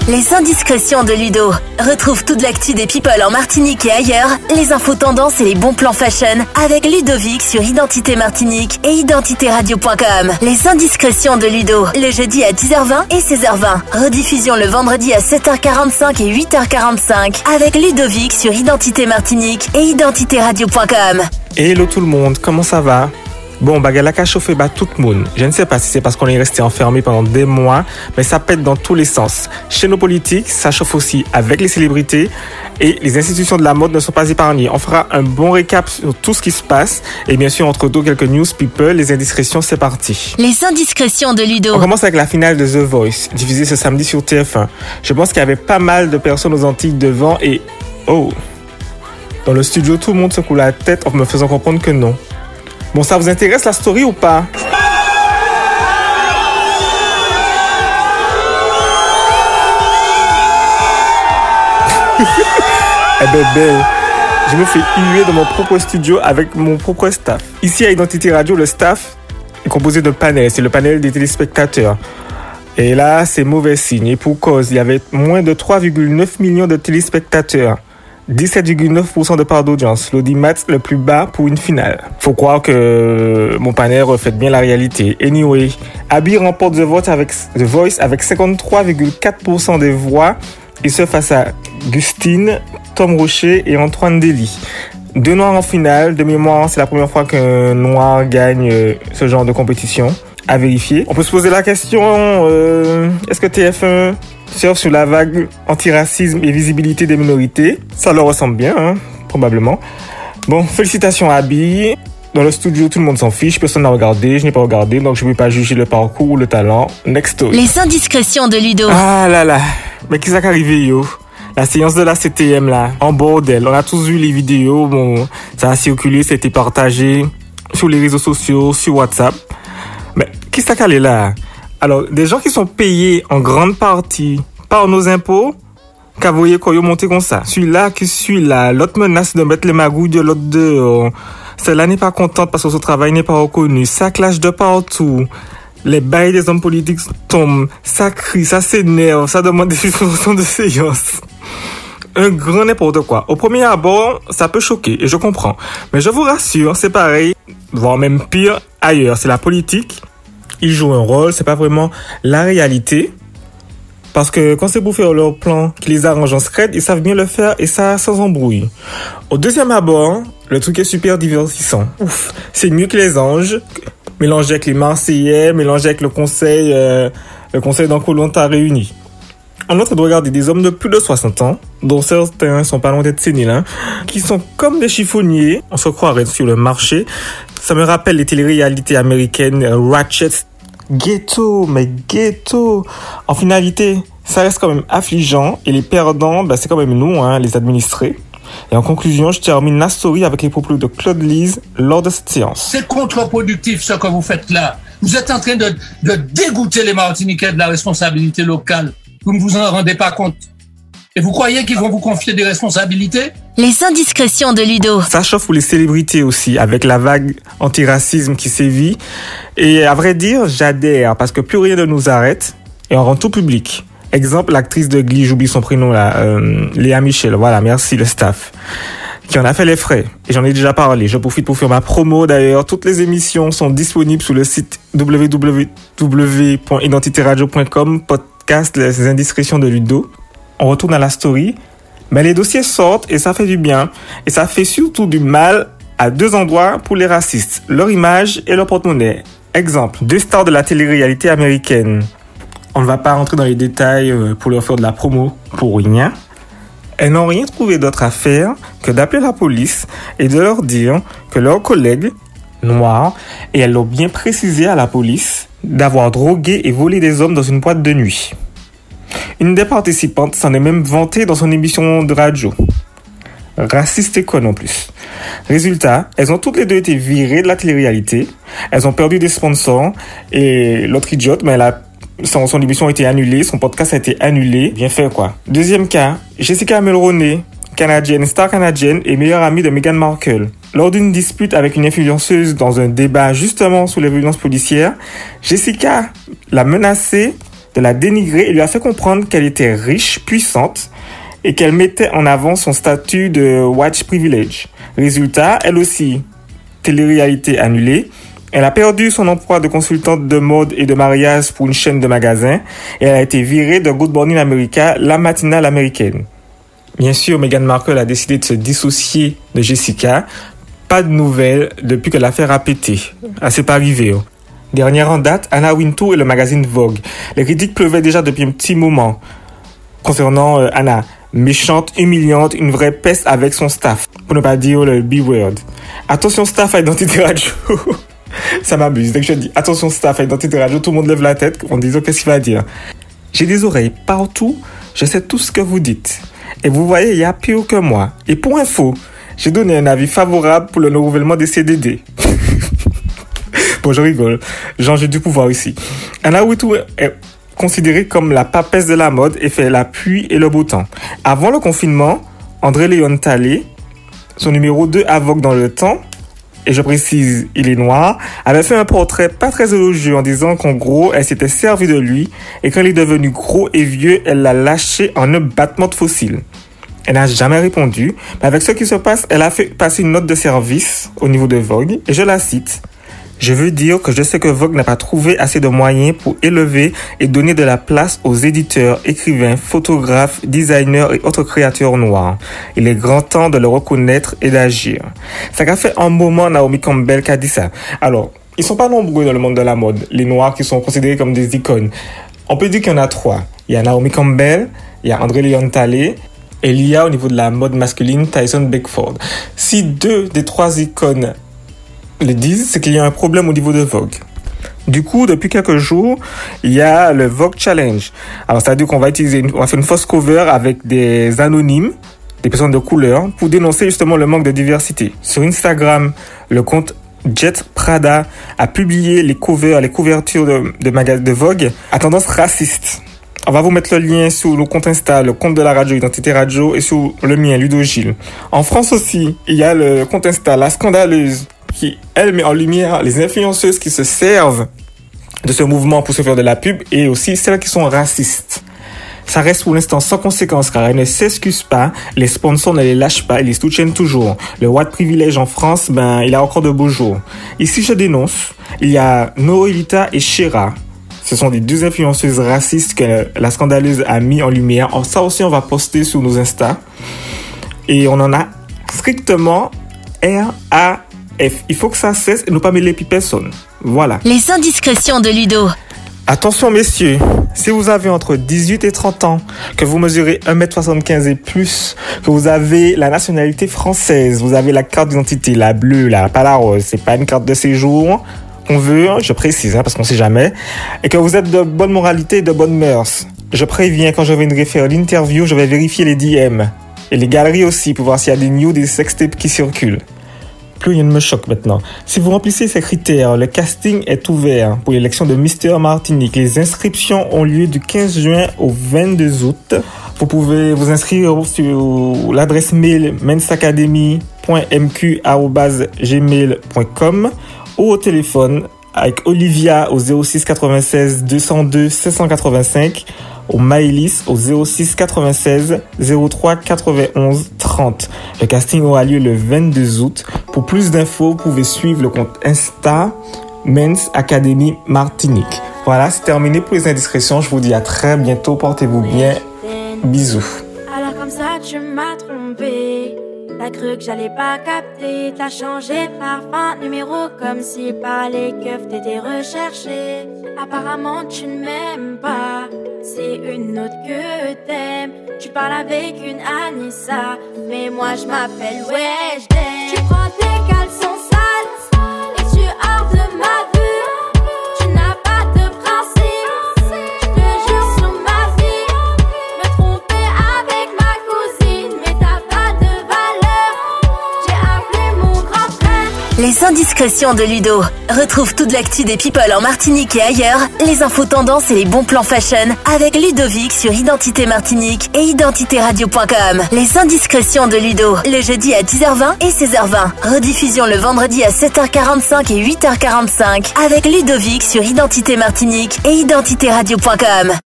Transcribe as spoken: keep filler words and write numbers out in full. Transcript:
Les indiscrétions de Ludo. Retrouve toute l'actu des people en Martinique et ailleurs, les infos tendances et les bons plans fashion avec Ludovic sur Identité Martinique et identité radio point com. Les indiscrétions de Ludo, le jeudi à dix heures vingt et seize heures vingt. Rediffusion le vendredi à sept heures quarante-cinq et huit heures quarante-cinq avec Ludovic sur Identité Martinique et identité radio point com. Hello tout le monde, comment ça va? Bon, bah, la cache chauffé bat tout le monde. Je ne sais pas si c'est parce qu'on est resté enfermé pendant des mois, mais ça pète dans tous les sens. Chez nos politiques, ça chauffe aussi avec les célébrités et les institutions de la mode ne sont pas épargnées. On fera un bon récap sur tout ce qui se passe et bien sûr, entre deux, quelques news people, les indiscrétions, c'est parti. Les indiscrétions de Ludo. On commence avec la finale de The Voice, diffusée ce samedi sur T F un. Je pense qu'il y avait pas mal de personnes aux Antilles devant et... Oh! Dans le studio, tout le monde secoue la tête en me faisant comprendre que non. Bon, ça vous intéresse la story ou pas? Eh ben, belle. Je me fais huer dans mon propre studio avec mon propre staff. Ici à Identité Radio, le staff est composé de panel. C'est le panel des téléspectateurs. Et là, c'est mauvais signe. Et pour cause, il y avait moins de trois virgule neuf millions de téléspectateurs. dix-sept virgule neuf pour cent de part d'audience, l'audimat le plus bas pour une finale. Faut croire que mon panel reflète bien la réalité. Anyway, Abby remporte The Voice avec, The Voice avec cinquante-trois virgule quatre pour cent des voix, et ce face à Gustine, Tom Rocher et Antoine Dely. Deux noirs en finale, de mémoire, c'est la première fois qu'un noir gagne euh, ce genre de compétition. À vérifier. On peut se poser la question, euh, est-ce que T F un surfe sur la vague antiracisme et visibilité des minorités? Ça leur ressemble bien, hein, probablement. Bon, félicitations à Abby. Dans le studio, tout le monde s'en fiche, personne n'a regardé, je n'ai pas regardé, donc je ne peux pas juger le parcours ou le talent. Next story. Les indiscrétions de Ludo. Ah là là, mais qu'est-ce qui est arrivé, yo? La séance de la C T M, là, en bordel. On a tous vu les vidéos, bon, ça a circulé, ça a été partagé sur les réseaux sociaux, sur WhatsApp. Mais qu'est-ce qui est là? Alors, des gens qui sont payés en grande partie par nos impôts, qu'à voyer quand ils montent comme ça. Celui-là, qui celui-là, l'autre menace de mettre les magouilles de l'autre dehors. Celle-là n'est pas contente parce que son travail n'est pas reconnu. Ça clash de partout. Les bails des hommes politiques tombent. Ça crie, ça s'énerve, ça demande des suspensions de séance. Un grand n'importe quoi. Au premier abord, ça peut choquer, et je comprends. Mais je vous rassure, c'est pareil, voire même pire ailleurs. C'est la politique. Ils jouent un rôle, c'est pas vraiment la réalité. Parce que quand c'est pour faire leur plan qui les arrange en secret, ils savent bien le faire et ça sans embrouille. Au deuxième abord, le truc est super divertissant. Ouf, c'est mieux que les anges, mélangé avec les Marseillais, mélangé avec le conseil, euh, le conseil d'Encolonta réuni. On est en train de regarder des hommes de plus de soixante ans, dont certains sont pas loin d'être séniles, hein, qui sont comme des chiffonniers. On se croirait sur le marché. Ça me rappelle les téléréalités américaines Ratchet. Ghetto, mais ghetto. En finalité, ça reste quand même affligeant. Et les perdants, ben, c'est quand même nous, hein, les administrés. Et en conclusion, je termine la story avec les propos de Claude Lise lors de cette séance. C'est contre-productif ce que vous faites là. Vous êtes en train de, de dégoûter les Martiniquais de la responsabilité locale. Vous ne vous en rendez pas compte. Et vous croyez qu'ils vont vous confier des responsabilités? Les indiscrétions de Ludo. Ça chauffe pour les célébrités aussi, avec la vague antiracisme qui sévit. Et à vrai dire, j'adhère, parce que plus rien ne nous arrête, et on rend tout public. Exemple, l'actrice de Glee, j'oublie son prénom là, euh, Léa Michel, voilà, merci le staff, qui en a fait les frais. Et j'en ai déjà parlé, je profite pour faire ma promo d'ailleurs. Toutes les émissions sont disponibles sur le site w w w point identité radio point com, podcast Les indiscrétions de Ludo. On retourne à la story, mais les dossiers sortent et ça fait du bien. Et ça fait surtout du mal à deux endroits pour les racistes, leur image et leur porte-monnaie. Exemple, deux stars de la télé-réalité américaine. On ne va pas rentrer dans les détails pour leur faire de la promo pour rien. Elles n'ont rien trouvé d'autre à faire que d'appeler la police et de leur dire que leurs collègues noirs, et elles l'ont bien précisé à la police, d'avoir drogué et volé des hommes dans une boîte de nuit. Une des participantes s'en est même vantée dans son émission de radio. Raciste et conne en plus. Résultat, elles ont toutes les deux été virées de la télé-réalité. Elles ont perdu des sponsors et l'autre idiote, mais elle a, son, son émission a été annulée, son podcast a été annulé. Bien fait quoi. Deuxième cas, Jessica Mulroney, canadienne, star canadienne et meilleure amie de Meghan Markle. Lors d'une dispute avec une influenceuse dans un débat justement sur les violences policières, Jessica l'a menacée de la dénigrer et lui a fait comprendre qu'elle était riche, puissante et qu'elle mettait en avant son statut de white privilege. Résultat, elle aussi, télé-réalité annulée. Elle a perdu son emploi de consultante de mode et de mariage pour une chaîne de magasins et elle a été virée de Good Morning America, la matinale américaine. Bien sûr, Meghan Markle a décidé de se dissocier de Jessica. Pas de nouvelles depuis que l'affaire a pété. Ah, c'est pas arrivé. Oh. Dernière en date, Anna Wintour et le magazine Vogue. Les critiques pleuvaient déjà depuis un petit moment concernant euh, Anna. Méchante, humiliante, une vraie peste avec son staff. Pour ne pas dire le B-word. Attention staff à Identité Radio. Ça m'abuse. Dès que je dis attention staff à Identité Radio, tout le monde lève la tête en disant qu'est-ce qu'il va dire. J'ai des oreilles partout, je sais tout ce que vous dites. Et vous voyez, il y a pire que moi. Et pour info, j'ai donné un avis favorable pour le renouvellement des C D D. Bon, je rigole. Genre, j'ai du pouvoir ici. Anna Wintour est considérée comme la papesse de la mode et fait la pluie et le beau temps. Avant le confinement, André Léon Talley, son numéro deux à Vogue dans le temps, et je précise, il est noir, avait fait un portrait pas très élogieux en disant qu'en gros, elle s'était servie de lui et quand il est devenu gros et vieux, elle l'a lâché en un battement de fossiles. Elle n'a jamais répondu, mais avec ce qui se passe, elle a fait passer une note de service au niveau de Vogue, et je la cite. Je veux dire que je sais que Vogue n'a pas trouvé assez de moyens pour élever et donner de la place aux éditeurs, écrivains, photographes, designers et autres créateurs noirs. Il est grand temps de le reconnaître et d'agir. Ça qu'a fait un moment Naomi Campbell qui a dit ça. Alors, ils sont pas nombreux dans le monde de la mode, les noirs qui sont considérés comme des icônes. On peut dire qu'il y en a trois. Il y a Naomi Campbell, il y a André Léon Talley, et il y a au niveau de la mode masculine Tyson Beckford. Si deux des trois icônes le disent, c'est qu'il y a un problème au niveau de Vogue. Du coup, depuis quelques jours, il y a le Vogue Challenge. Alors, c'est-à-dire qu'on va utiliser, une, on va faire une fausse cover avec des anonymes, des personnes de couleur, pour dénoncer justement le manque de diversité. Sur Instagram, le compte Jet Prada a publié les covers, les couvertures de, de magasins de Vogue à tendance raciste. On va vous mettre le lien sur le compte Insta, le compte de la radio Identité Radio et sur le mien, Ludo Gilles. En France aussi, il y a le compte Insta, La Scandaleuse, qui, elle, met en lumière les influenceuses qui se servent de ce mouvement pour se faire de la pub et aussi celles qui sont racistes. Ça reste pour l'instant sans conséquence car elles ne s'excusent pas, les sponsors ne les lâchent pas, ils les soutiennent toujours. Le white privilege en France, ben, il a encore de beaux jours. Ici, je dénonce, il y a Noelita et Shera. Ce sont les deux influenceuses racistes que La Scandaleuse a mis en lumière. Ça aussi, on va poster sur nos Insta. Et on en a strictement R A F. Il faut que ça cesse et ne pas mêler personne. Voilà. Les indiscrétions de Ludo. Attention messieurs, si vous avez entre dix-huit et trente ans, que vous mesurez un mètre soixante-quinze et plus, que vous avez la nationalité française, vous avez la carte d'identité, la bleue, là, pas la rose, c'est pas une carte de séjour qu'on veut, je précise, hein, parce qu'on sait jamais, et que vous êtes de bonne moralité et de bonnes mœurs. Je préviens, quand je viendrai faire l'interview, je vais vérifier les D M et les galeries aussi pour voir s'il y a des news, des sextapes qui circulent. Plus rien ne me choque maintenant. Si vous remplissez ces critères, le casting est ouvert pour l'élection de Mister Martinique. Les inscriptions ont lieu du quinze juin au vingt-deux août. Vous pouvez vous inscrire sur l'adresse mail mensacademy point m q arobase gmail point com ou au téléphone avec Olivia au zéro six quatre-vingt-seize deux cent deux sept cent quatre-vingt-cinq, au Maëlys au zéro six quatre-vingt-seize zéro trois quatre-vingt-onze trente. Le casting aura lieu le vingt-deux août. Pour plus d'infos, vous pouvez suivre le compte Insta Men's Academy Martinique. Voilà, c'est terminé pour les indiscrétions. Je vous dis à très bientôt. Portez-vous bien. Bisous. Alors comme ça, tu m'as trompé. T'as cru que j'allais pas capter. T'as changé de parfum, numéro comme si par les keufs t'étais recherché. Apparemment, tu ne m'aimes pas. C'est une autre que t'aimes. Tu parles avec une Anissa, mais moi je m'appelle Weshden. Tu prends tes caleçons sales et tu hors de ma vue. Tu n'as pas de principe. Je te jure sur ma vie, me tromper avec ma cousine, mais t'as pas de valeur. J'ai appelé mon grand frère. Les indiscrétions de Ludo. Retrouve toute l'actu des people en Martinique et ailleurs, les infos tendances et les bons plans fashion avec Ludovic sur Identité Martinique et identité radio point com. Les indiscrétions de Ludo, le jeudi à dix heures vingt et seize heures vingt. Rediffusion le vendredi à sept heures quarante-cinq et huit heures quarante-cinq avec Ludovic sur Identité Martinique et identité radio point com.